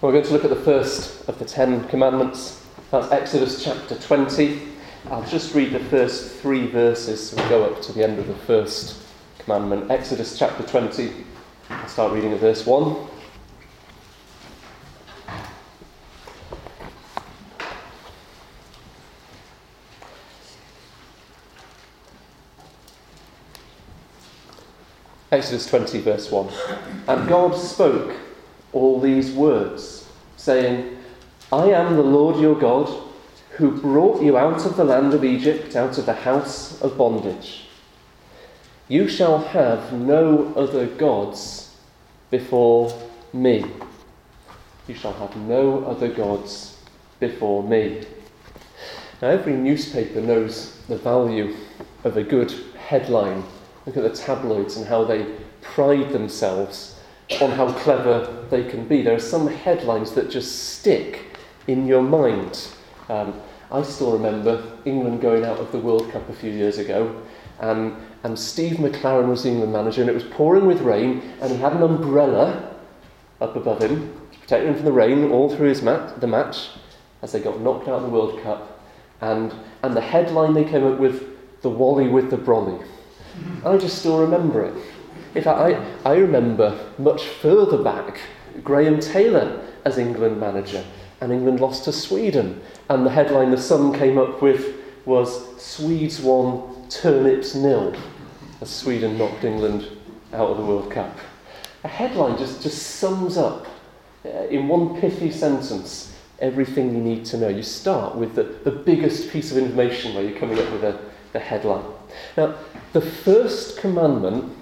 We're going to look at the first of the 10 commandments. That's Exodus chapter 20. I'll just read the first 3 verses so we'll go up to the end of the first commandment. Exodus chapter 20. I'll start reading at verse 1. Exodus 20 verse 1. And God spoke all these words, saying, I am the Lord your God, who brought you out of the land of Egypt, out of the house of bondage. You shall have no other gods before me. You shall have no other gods before me. Now, every newspaper knows the value of a good headline. Look at the tabloids and how they pride themselves on how clever they can be. There are some headlines that just stick in your mind. I still remember England going out of the World Cup a few years ago, and Steve McLaren was the England manager, and it was pouring with rain, and he had an umbrella up above him to protect him from the rain all through the match as they got knocked out of the World Cup. And the headline they came up with, the Wally with the brolly. I just still remember it. In fact, I remember much further back Graham Taylor as England manager, and England lost to Sweden, and the headline the Sun came up with was Swedes 1, Turnips 0, as Sweden knocked England out of the World Cup. A headline just sums up in one pithy sentence everything you need to know. You start with the biggest piece of information where you're coming up with the headline. Now, the first commandment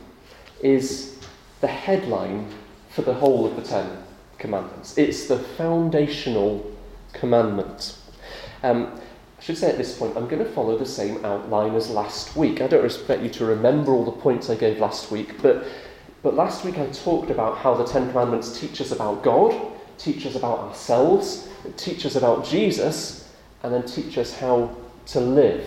is the headline for the whole of the 10 commandments. It's the foundational commandment. I should say at this point, I'm going to follow the same outline as last week. I don't expect you to remember all the points I gave last week, but last week I talked about how the 10 commandments teach us about God, teach us about ourselves, teach us about Jesus, and then teach us how to live.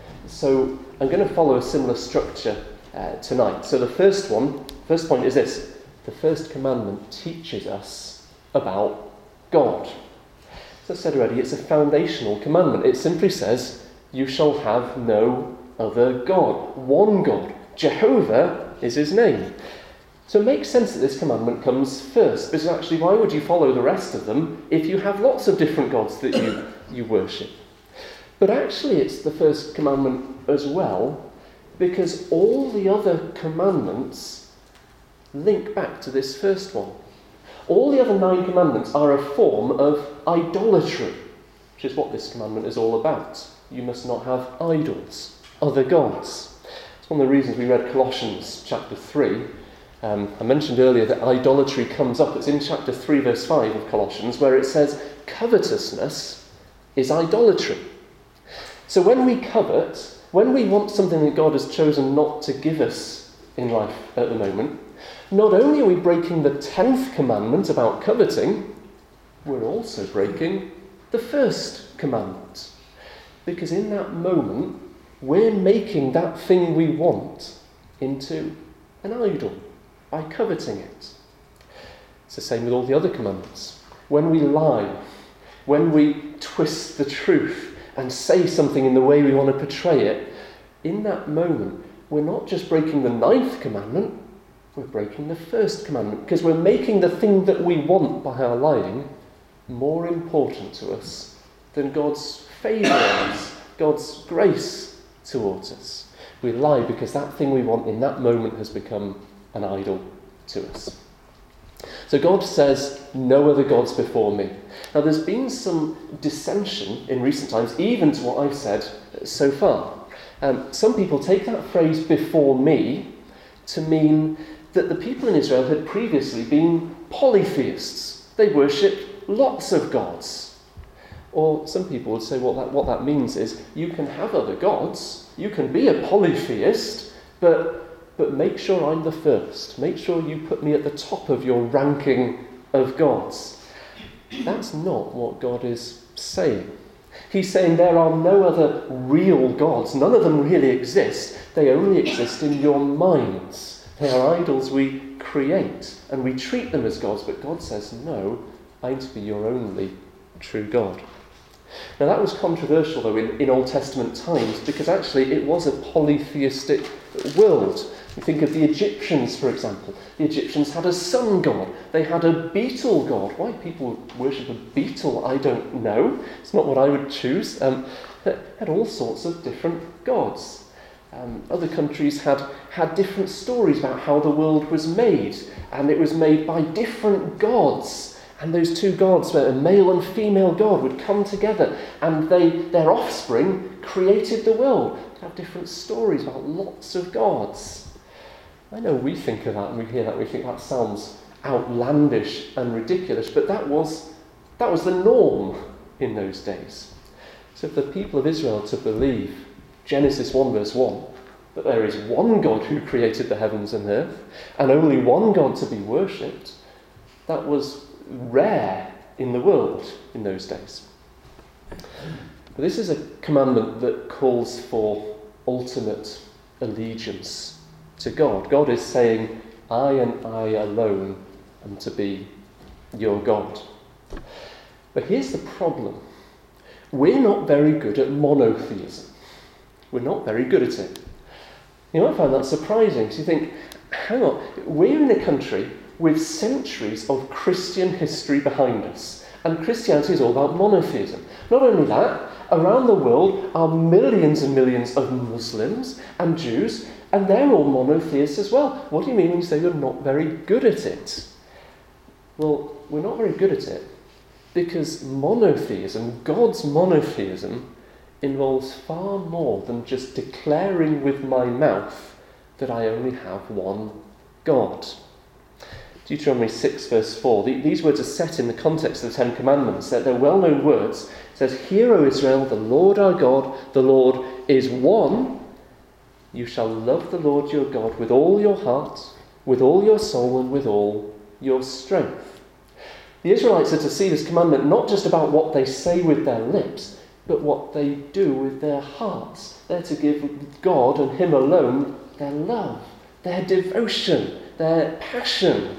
So I'm going to follow a similar structure tonight. So the first point is this. The first commandment teaches us about God. As I said already, it's a foundational commandment. It simply says, you shall have no other God. One God. Jehovah is his name. So it makes sense that this commandment comes first, because actually why would you follow the rest of them if you have lots of different gods that you worship? But actually it's the first commandment as well, because all the other commandments link back to this first one. All the other 9 commandments are a form of idolatry, which is what this commandment is all about. You must not have idols, other gods. It's one of the reasons we read Colossians chapter 3. I mentioned earlier that idolatry comes up. It's in chapter 3 verse 5 of Colossians, where it says covetousness is idolatry. So when we covet, when we want something that God has chosen not to give us in life at the moment, not only are we breaking the 10th commandment about coveting, we're also breaking the first commandment. Because in that moment, we're making that thing we want into an idol by coveting it. It's the same with all the other commandments. When we lie, when we twist the truth and say something in the way we want to portray it, in that moment, we're not just breaking the 9th commandment, we're breaking the first commandment, because we're making the thing that we want by our lying more important to us than God's favour on us, God's grace towards us. We lie because that thing we want in that moment has become an idol to us. So God says, no other gods before me. Now there's been some dissension in recent times, even to what I've said so far. Some people take that phrase before me to mean that the people in Israel had previously been polytheists. They worshipped lots of gods. Or some people would say what that means is you can have other gods, you can be a polytheist, but make sure I'm the first. Make sure you put me at the top of your ranking of gods. That's not what God is saying. He's saying there are no other real gods. None of them really exist. They only exist in your minds. They are idols we create, and we treat them as gods, but God says, no, I'm to be your only true God. Now that was controversial though in Old Testament times, because actually it was a polytheistic world. You think of the Egyptians, for example. The Egyptians had a sun god. They had a beetle god. Why people worship a beetle, I don't know. It's not what I would choose. They had all sorts of different gods. Other countries had different stories about how the world was made, and it was made by different gods. And those two gods, a male and female god, would come together, and their offspring created the world. They have different stories about lots of gods. I know we think of that and we hear that, we think that sounds outlandish and ridiculous, but that was the norm in those days. So for the people of Israel to believe Genesis 1 verse 1, that there is one God who created the heavens and earth, and only one God to be worshipped, that was rare in the world in those days. But this is a commandment that calls for ultimate allegiance to God. God is saying, I and I alone am to be your God. But here's the problem. We're not very good at monotheism. We're not very good at it. You might find that surprising. So you think, hang on, we're in a country with centuries of Christian history behind us. And Christianity is all about monotheism. Not only that, around the world are millions and millions of Muslims and Jews, and they're all monotheists as well. What do you mean when you say you're not very good at it? Well, we're not very good at it because monotheism, God's monotheism, involves far more than just declaring with my mouth that I only have one God. Deuteronomy 6 verse 4. These words are set in the context of the Ten Commandments. They're well-known words. It says, Hear, O Israel, the Lord our God, the Lord is one. You shall love the Lord your God with all your heart, with all your soul, and with all your strength. The Israelites are to see this commandment not just about what they say with their lips, but what they do with their hearts. They're to give God and Him alone their love, their devotion, their passion.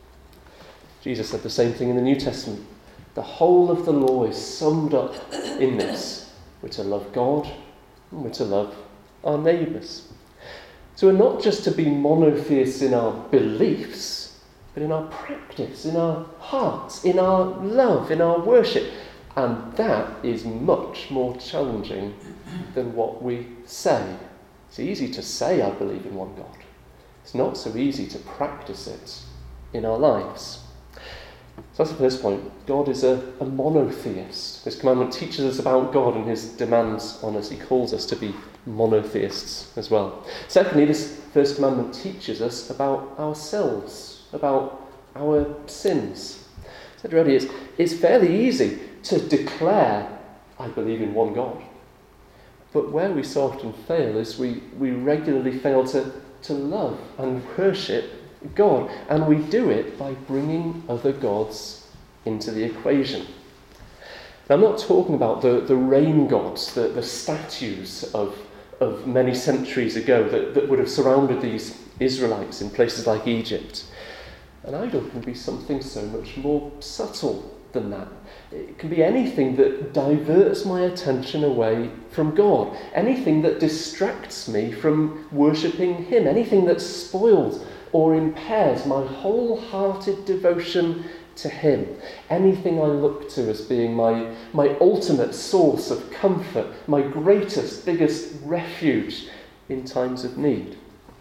Jesus said the same thing in the New Testament. The whole of the law is summed up in this. We're to love God and we're to love our neighbours. So we're not just to be monotheists in our beliefs, but in our practice, in our hearts, in our love, in our worship. And that is much more challenging than what we say. It's easy to say I believe in one God. It's not so easy to practice it in our lives. So that's the first point. God is a monotheist. This commandment teaches us about God and His demands on us. He calls us to be monotheists as well. Secondly, this first commandment teaches us about ourselves, about our sins. I said already, it's fairly easy to declare, I believe in one God. But where we so often fail is we regularly fail to love and worship God. And we do it by bringing other gods into the equation. Now, I'm not talking about the rain gods, the statues of many centuries ago that would have surrounded these Israelites in places like Egypt. An idol can be something so much more subtle than that. It can be anything that diverts my attention away from God, anything that distracts me from worshipping Him, anything that spoils or impairs my wholehearted devotion to Him, anything I look to as being my ultimate source of comfort, my greatest, biggest refuge in times of need.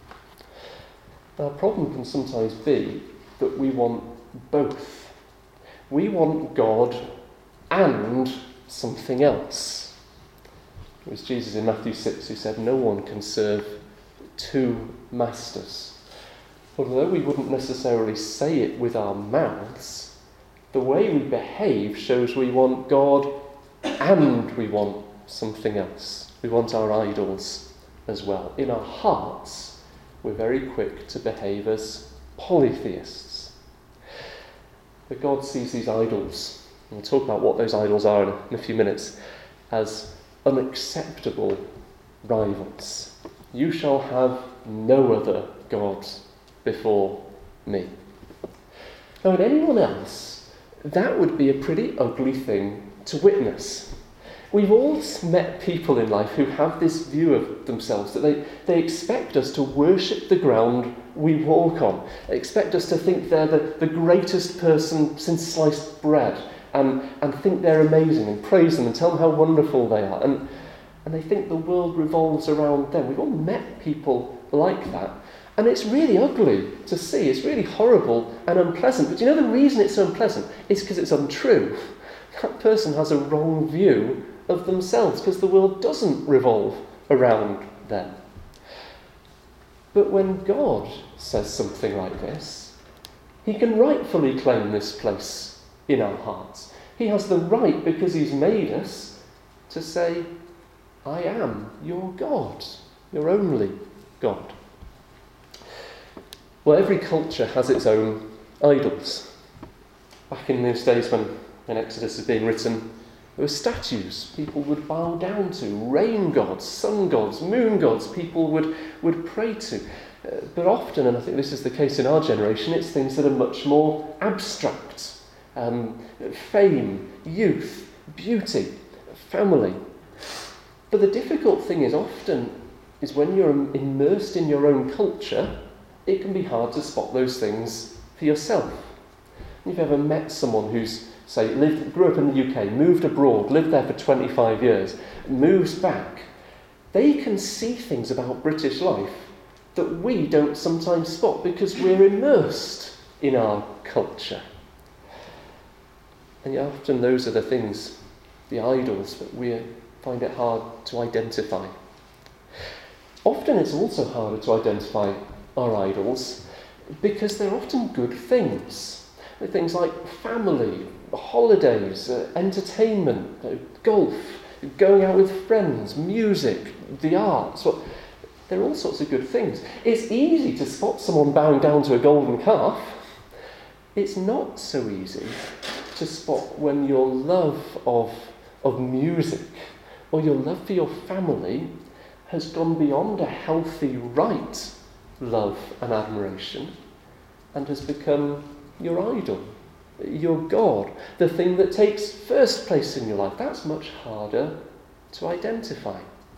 Our problem can sometimes be that we want both. We want God and something else. It was Jesus in Matthew 6 who said, no one can serve two masters. Although we wouldn't necessarily say it with our mouths, the way we behave shows we want God and we want something else. We want our idols as well. In our hearts, we're very quick to behave as polytheists. But God sees these idols, and we'll talk about what those idols are in a few minutes, as unacceptable rivals. You shall have no other gods before me. Now, in anyone else, that would be a pretty ugly thing to witness. We've all met people in life who have this view of themselves, that they expect us to worship the ground we walk on. They expect us to think they're the greatest person since sliced bread, and think they're amazing, and praise them and tell them how wonderful they are. And they think the world revolves around them. We've all met people like that. And it's really ugly to see. It's really horrible and unpleasant. But you know the reason it's so unpleasant is because it's untrue. That person has a wrong view of themselves because the world doesn't revolve around them. But when God says something like this, he can rightfully claim this place in our hearts. He has the right, because he's made us, to say, I am your God, your only God. Well, every culture has its own idols. Back in those days when Exodus is being written, there were statues people would bow down to, rain gods, sun gods, moon gods people would pray to. But often, and I think this is the case in our generation, it's things that are much more abstract. Fame, youth, beauty, family. But the difficult thing is when you're immersed in your own culture, it can be hard to spot those things for yourself. If you've ever met someone who's, say, grew up in the UK, moved abroad, lived there for 25 years, moves back, they can see things about British life that we don't sometimes spot because we're immersed in our culture. And yet often those are the things, the idols, that we find it hard to identify. Often it's also harder to identify our idols because they're often good things. They're things like family, holidays, entertainment, golf, going out with friends, music, the arts. Well, they're all sorts of good things. It's easy to spot someone bowing down to a golden calf. It's not so easy to spot when your love of music or your love for your family has gone beyond a healthy right love and admiration and has become your idol, your God, the thing that takes first place in your life. That's much harder to identify.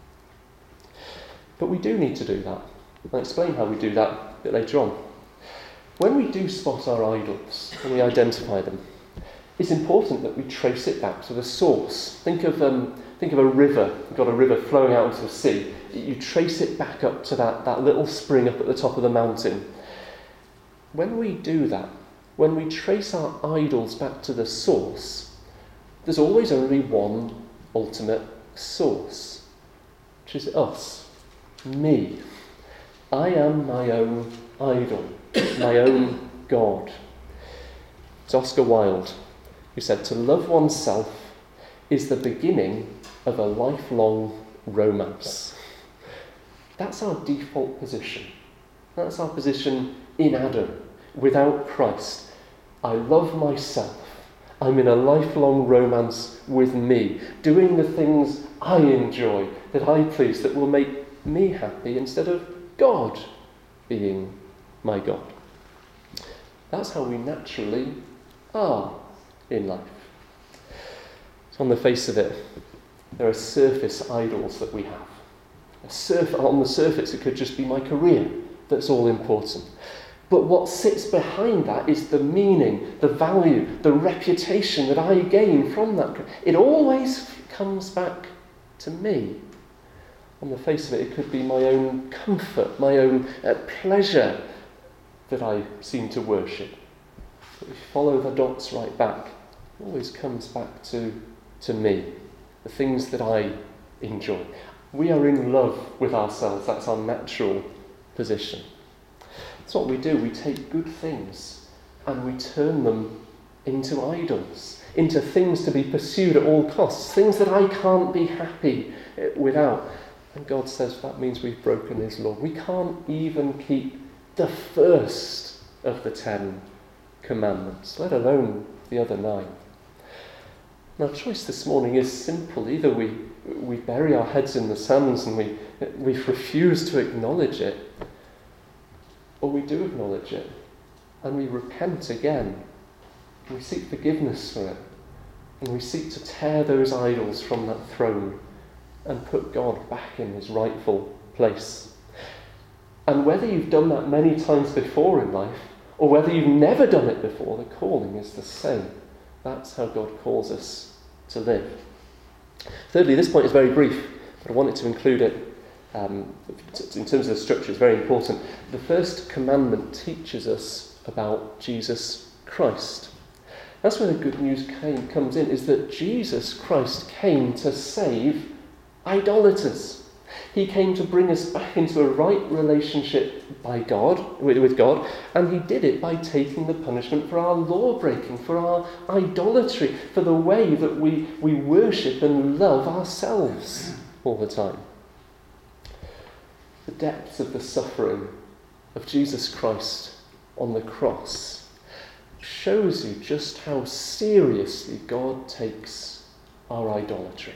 But we do need to do that. I'll explain how we do that a bit later on. When we do spot our idols and we identify them, it's important that we trace it back to the source. Think of a river. You've got a river flowing out into the sea. You trace it back up to that little spring up at the top of the mountain. When we do that, when we trace our idols back to the source, there's always only one ultimate source, which is us, me. I am my own idol, my own God. It's Oscar Wilde who said, to love oneself is the beginning of a lifelong romance. That's our default position. That's our position in Adam, without Christ. I love myself. I'm in a lifelong romance with me, doing the things I enjoy, that I please, that will make me happy, instead of God being my God. That's how we naturally are in life. So on the face of it, there are surface idols that we have. On the surface, it could just be my career that's all important. But what sits behind that is the meaning, the value, the reputation that I gain from that. It always comes back to me. On the face of it, it could be my own comfort, my own pleasure that I seem to worship. But we follow the dots right back. It always comes back to me, the things that I enjoy. We are in love with ourselves. That's our natural position. That's what we do. We take good things and we turn them into idols, into things to be pursued at all costs, things that I can't be happy without. And God says that means we've broken his law. We can't even keep the first of the 10 commandments, let alone the other 9. Now, our choice this morning is simple. Either we bury our heads in the sands and we refuse to acknowledge it, or we do acknowledge it and we repent again We seek forgiveness for it. And we seek to tear those idols from that throne and put God back in his rightful place. And whether you've done that many times before in life, or whether you've never done it before, the calling is the same. That's how God calls us to live. Thirdly, this point is very brief, but I wanted to include it in terms of the structure. It's very important. The first commandment teaches us about Jesus Christ. That's where the good news comes in, is that Jesus Christ came to save idolaters. He came to bring us back into a right relationship with God, and he did it by taking the punishment for our law-breaking, for our idolatry, for the way that we worship and love ourselves all the time. The depth of the suffering of Jesus Christ on the cross shows you just how seriously God takes our idolatry.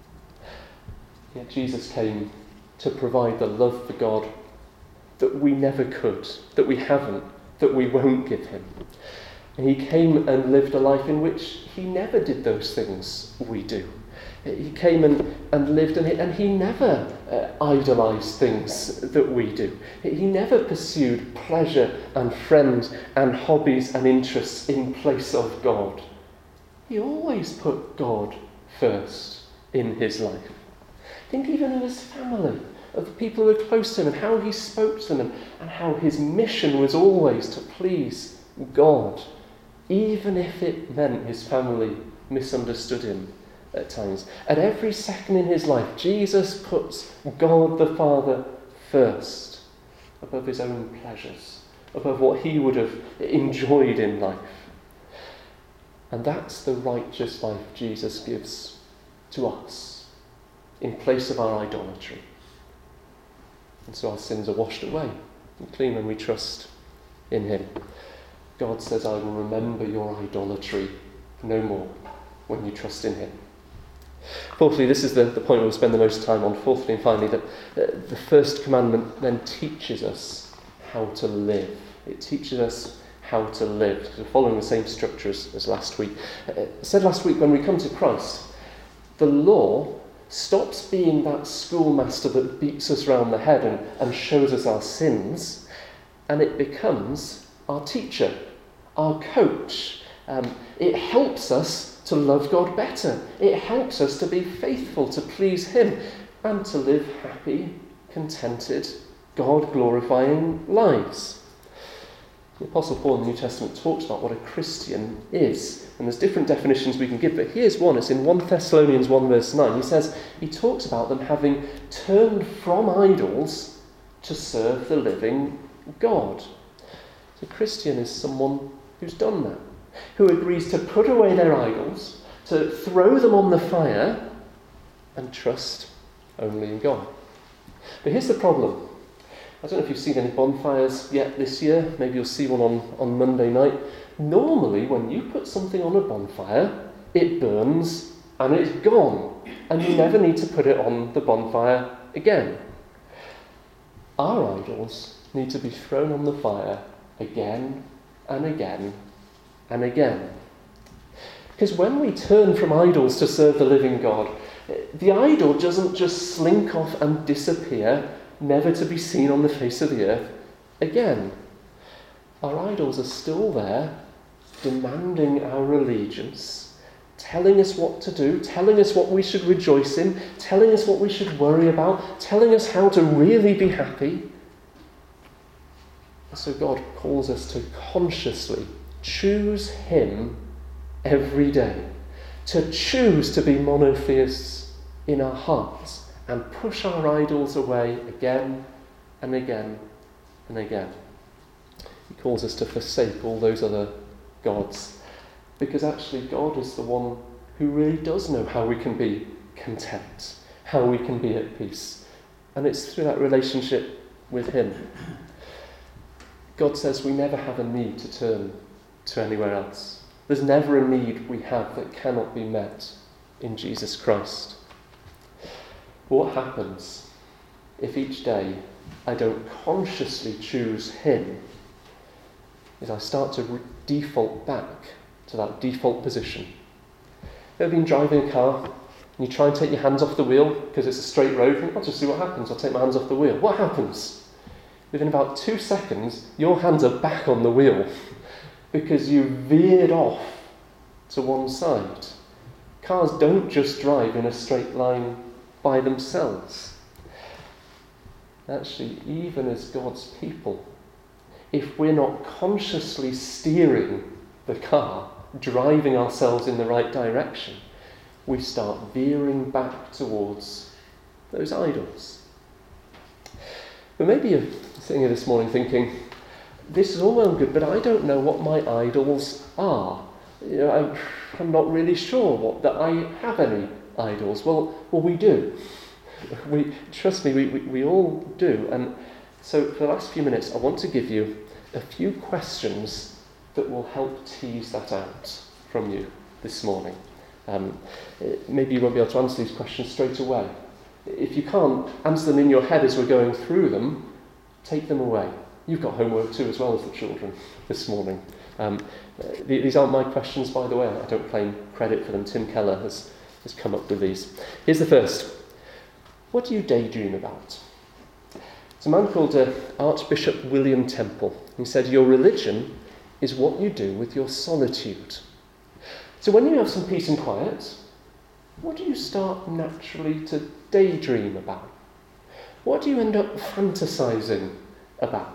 Yet Jesus came to provide the love for God that we never could, that we haven't, that we won't give him. And he came and lived a life in which he never did those things we do. He came and lived, and he never idolised things that we do. He never pursued pleasure and friends and hobbies and interests in place of God. He always put God first in his life. Think even of his family, of the people who were close to him, and how he spoke to them, and how his mission was always to please God, even if it meant his family misunderstood him at times. At every second in his life, Jesus puts God the Father first, above his own pleasures, above what he would have enjoyed in life. And that's the righteous life Jesus gives to us, in place of our idolatry. And so our sins are washed away and clean when we trust in him. God says, I will remember your idolatry no more when you trust in him. Fourthly, this is the point we'll spend the most time on. Fourthly and finally, that the first commandment then teaches us how to live. It teaches us how to live. We're following the same structure as last week. I said last week, when we come to Christ, the law stops being that schoolmaster that beats us round the head and shows us our sins, and it becomes our teacher, our coach. It helps us to love God better. It helps us to be faithful, to please him, and to live happy, contented, God-glorifying lives. The Apostle Paul in the New Testament talks about what a Christian is, and there's different definitions we can give, but here's one. It's in 1 Thessalonians 1 verse 9. He talks about them having turned from idols to serve the living God. So a Christian is someone who's done that, who agrees to put away their idols, to throw them on the fire, and trust only in God. But here's the problem. I don't know if you've seen any bonfires yet this year. Maybe you'll see one on Monday night. Normally, when you put something on a bonfire, it burns and it's gone. And you never need to put it on the bonfire again. Our idols need to be thrown on the fire again and again and again. Because when we turn from idols to serve the living God, the idol doesn't just slink off and disappear, never to be seen on the face of the earth again. Our idols are still there, demanding our allegiance, telling us what to do, telling us what we should rejoice in, telling us what we should worry about, telling us how to really be happy. So God calls us to consciously choose him every day, to choose to be monotheists in our hearts, and push our idols away again and again and again. He calls us to forsake all those other gods, because actually God is the one who really does know how we can be content, how we can be at peace. And it's through that relationship with him. God says we never have a need to turn to anywhere else. There's never a need we have that cannot be met in Jesus Christ. What happens if each day I don't consciously choose him is I start to default back to that default position. Ever been driving a car and you try and take your hands off the wheel because it's a straight road? And I'll just see what happens. I'll take my hands off the wheel. What happens? Within about 2 seconds, your hands are back on the wheel because you veered off to one side. Cars don't just drive in a straight line by themselves. Actually, even as God's people, if we're not consciously steering the car, driving ourselves in the right direction, we start veering back towards those idols. But maybe you're sitting here this morning thinking, this is all well and good, but I don't know what my idols are. I'm not really sure that I have any idols. Well, we do. Trust me, we all do. And so for the last few minutes, I want to give you a few questions that will help tease that out from you this morning. Maybe you won't be able to answer these questions straight away. If you can't answer them in your head as we're going through them, take them away. You've got homework too, as well as the children this morning. These aren't my questions, by the way. I don't claim credit for them. Tim Keller has come up with these. Here's the first. What do you daydream about? It's a man called Archbishop William Temple. He said, your religion is what you do with your solitude. So when you have some peace and quiet, what do you start naturally to daydream about? What do you end up fantasizing about?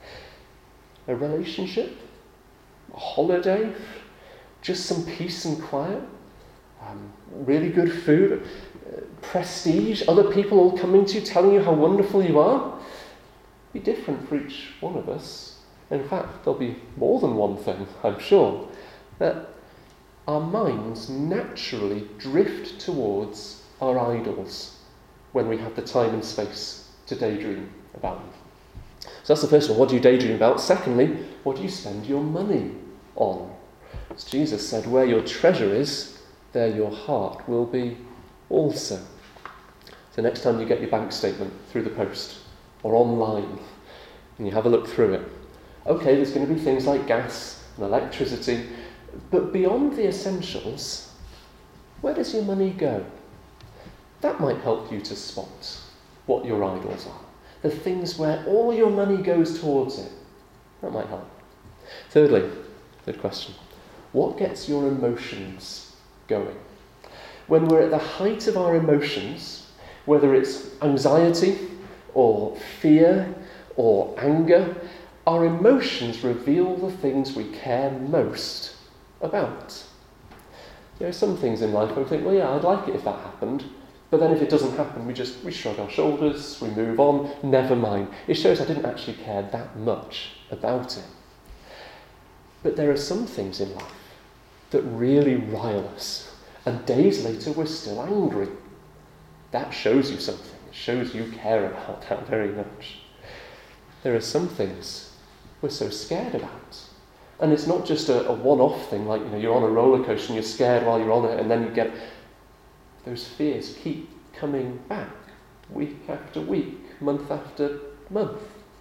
A relationship? A holiday? Just some peace and quiet? Really good food? Prestige? Other people all coming to you, telling you how wonderful you are? It'll be different for each one of us. In fact, there'll be more than one thing, I'm sure. That our minds naturally drift towards our idols when we have the time and space to daydream about them. So that's the first one. What do you daydream about? Secondly, what do you spend your money on? As Jesus said, where your treasure is, there your heart will be also. So next time you get your bank statement through the post or online and you have a look through it, okay, there's going to be things like gas and electricity, but beyond the essentials, where does your money go? That might help you to spot what your idols are. The things where all your money goes towards it. That might help. Thirdly, third question. What gets your emotions going? When we're at the height of our emotions, whether it's anxiety or fear or anger, our emotions reveal the things we care most about. There are some things in life where we think, well, yeah, I'd like it if that happened. But then if it doesn't happen, we shrug our shoulders, we move on, never mind. It shows I didn't actually care that much about it. But there are some things in life that really rile us, and days later we're still angry. That shows you something. It shows you care about that very much. There are some things we're so scared about. And it's not just a one-off thing, like you're on a roller coaster and you're scared while you're on it, and then you get... Those fears keep coming back, week after week, month after month.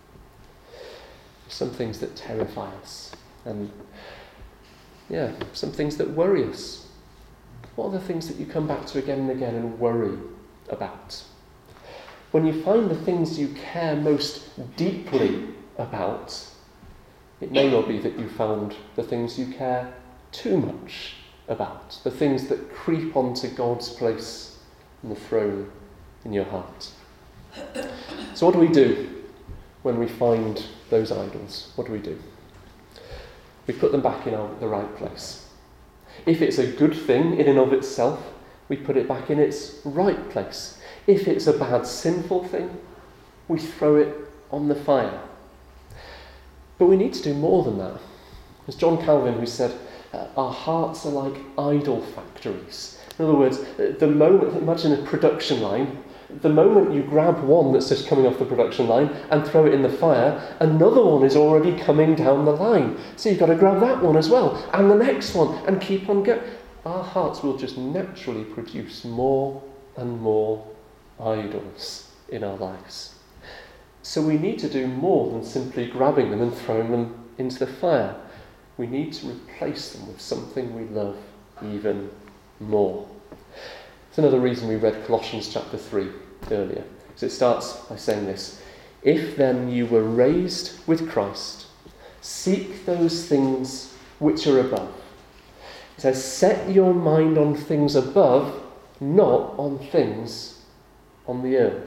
Some things that terrify us, and some things that worry us. What are the things that you come back to again and again and worry about? When you find the things you care most deeply about, it may well be that you found the things you care too much about, the things that creep onto God's place on the throne in your heart. So what do we do when we find those idols? What do? We put them back in the right place. If it's a good thing in and of itself, we put it back in its right place. If it's a bad, sinful thing, we throw it on the fire. But we need to do more than that. It's John Calvin who said, our hearts are like idol factories. In other words, the moment, imagine a production line, the moment you grab one that's just coming off the production line and throw it in the fire, another one is already coming down the line. So you've got to grab that one as well, and the next one, and keep on going. Our hearts will just naturally produce more and more idols in our lives. So we need to do more than simply grabbing them and throwing them into the fire. we need to replace them with something we love even more. It's another reason we read Colossians chapter 3 earlier. So it starts by saying this: "If then you were raised with Christ, seek those things which are above." It says, set your mind on things above, not on things on the earth.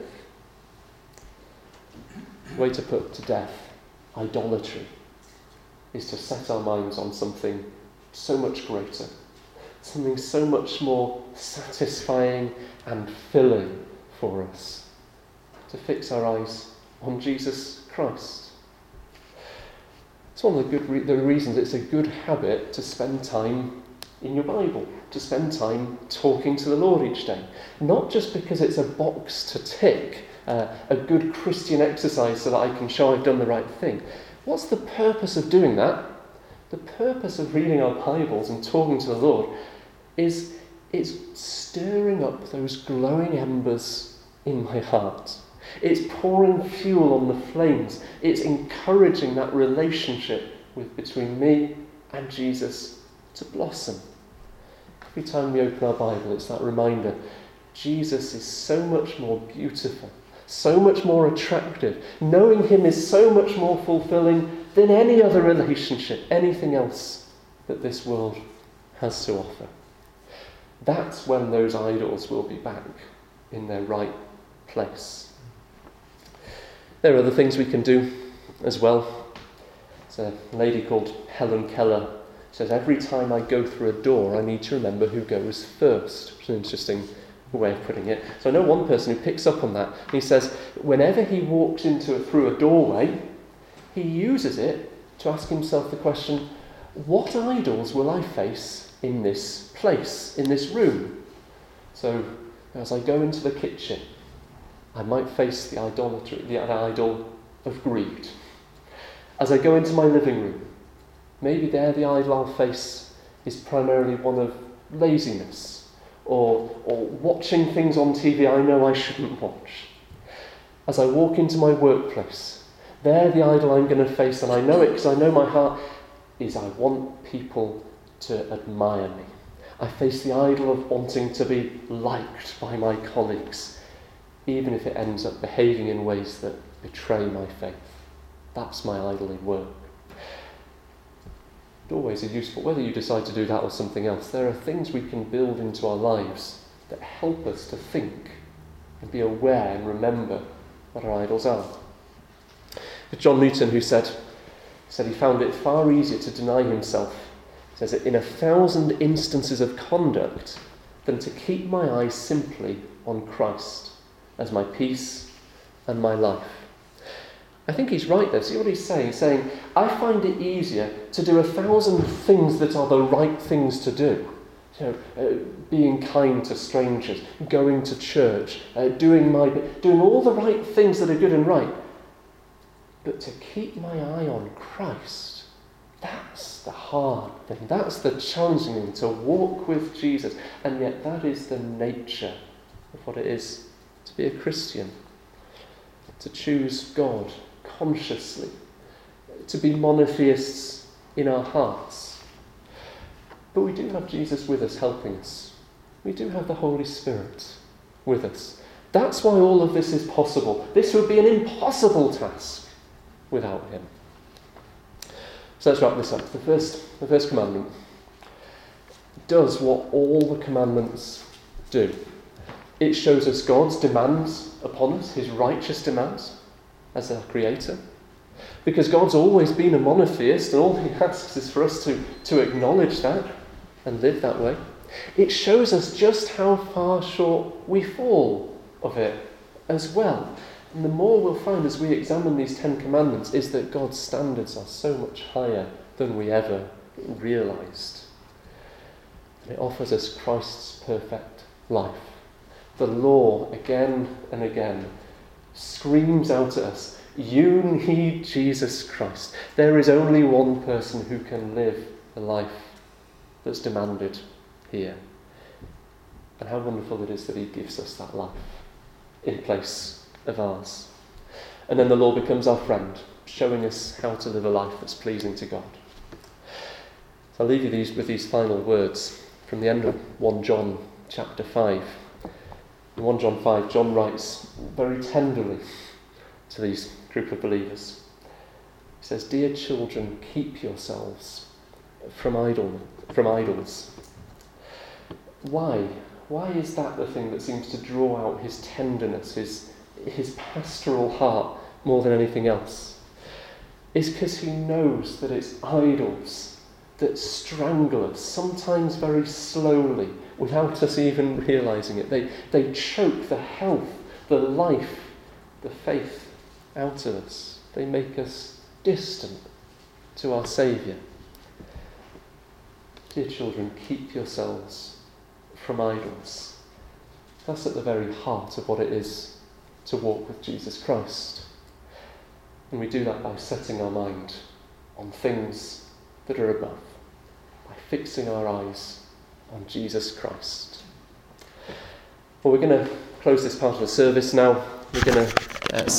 The way to put to death idolatry is to set our minds on something so much greater, something so much more satisfying and filling for us, to fix our eyes on Jesus Christ. It's one of the reasons it's a good habit to spend time in your Bible, to spend time talking to the Lord each day. Not just because it's a box to tick, a good Christian exercise so that I can show I've done the right thing. What's the purpose of doing that? The purpose of reading our Bibles and talking to the Lord is it's stirring up those glowing embers in my heart. It's pouring fuel on the flames. It's encouraging that relationship between me and Jesus to blossom. Every time we open our Bible, it's that reminder: Jesus is so much more beautiful, so much more attractive. Knowing him is so much more fulfilling than any other relationship, anything else that this world has to offer. That's when those idols will be back in their right place. There are other things we can do as well. There's a lady called Helen Keller. Says, every time I go through a door, I need to remember who goes first. It's an interesting way of putting it. So I know one person who picks up on that. He says, whenever he walks through a doorway, he uses it to ask himself the question, what idols will I face in this place, in this room? So as I go into the kitchen, I might face the idol of greed. As I go into my living room, maybe there the idol I'll face is primarily one of laziness or watching things on TV I know I shouldn't watch. As I walk into my workplace, there the idol I'm going to face, and I know it because I know my heart, is I want people to admire me. I face the idol of wanting to be liked by my colleagues, even if it ends up behaving in ways that betray my faith. That's my idol in work. Doorways are useful, whether you decide to do that or something else. There are things we can build into our lives that help us to think and be aware and remember what our idols are. It's John Newton who said he found it far easier to deny himself, he says it, in 1,000 instances of conduct than to keep my eyes simply on Christ as my peace and my life. I think he's right there. See what he's saying? He's saying, I find it easier to do 1,000 things that are the right things to do. Being kind to strangers, going to church, doing all the right things that are good and right. But to keep my eye on Christ, that's the hard thing. That's the challenging thing, to walk with Jesus. And yet that is the nature of what it is to be a Christian. To choose God consciously, to be monotheists in our hearts. But we do have Jesus with us, helping us. We do have the Holy Spirit with us. That's why all of this is possible. This would be an impossible task without him. So let's wrap this up. The first commandment does what all the commandments do. It shows us God's demands upon us, his righteous demands as our creator. Because God's always been a monotheist, and all he asks is for us to acknowledge that and live that way. It shows us just how far short we fall of it as well. And the more we'll find as we examine these 10 commandments is that God's standards are so much higher than we ever realised. And it offers us Christ's perfect life. The law, again and again, screams out at us, you need Jesus Christ. There is only one person who can live the life that's demanded here. And how wonderful it is that he gives us that life in place of ours. And then the law becomes our friend, showing us how to live a life that's pleasing to God. So I'll leave you with these final words from the end of 1 John chapter 5. In 1 John 5, John writes very tenderly to these group of believers. He says, "Dear children, keep yourselves from idols." Why? Why is that the thing that seems to draw out his tenderness, his pastoral heart more than anything else? It's because he knows that it's idols that strangle us, sometimes very slowly, without us even realising it. They choke the health, the life, the faith out of us. They make us distant to our Saviour. Dear children, keep yourselves from idols. That's at the very heart of what it is to walk with Jesus Christ. And we do that by setting our mind on things that are above, by fixing our eyes on Jesus Christ. Well, we're going to close this part of the service now. We're going to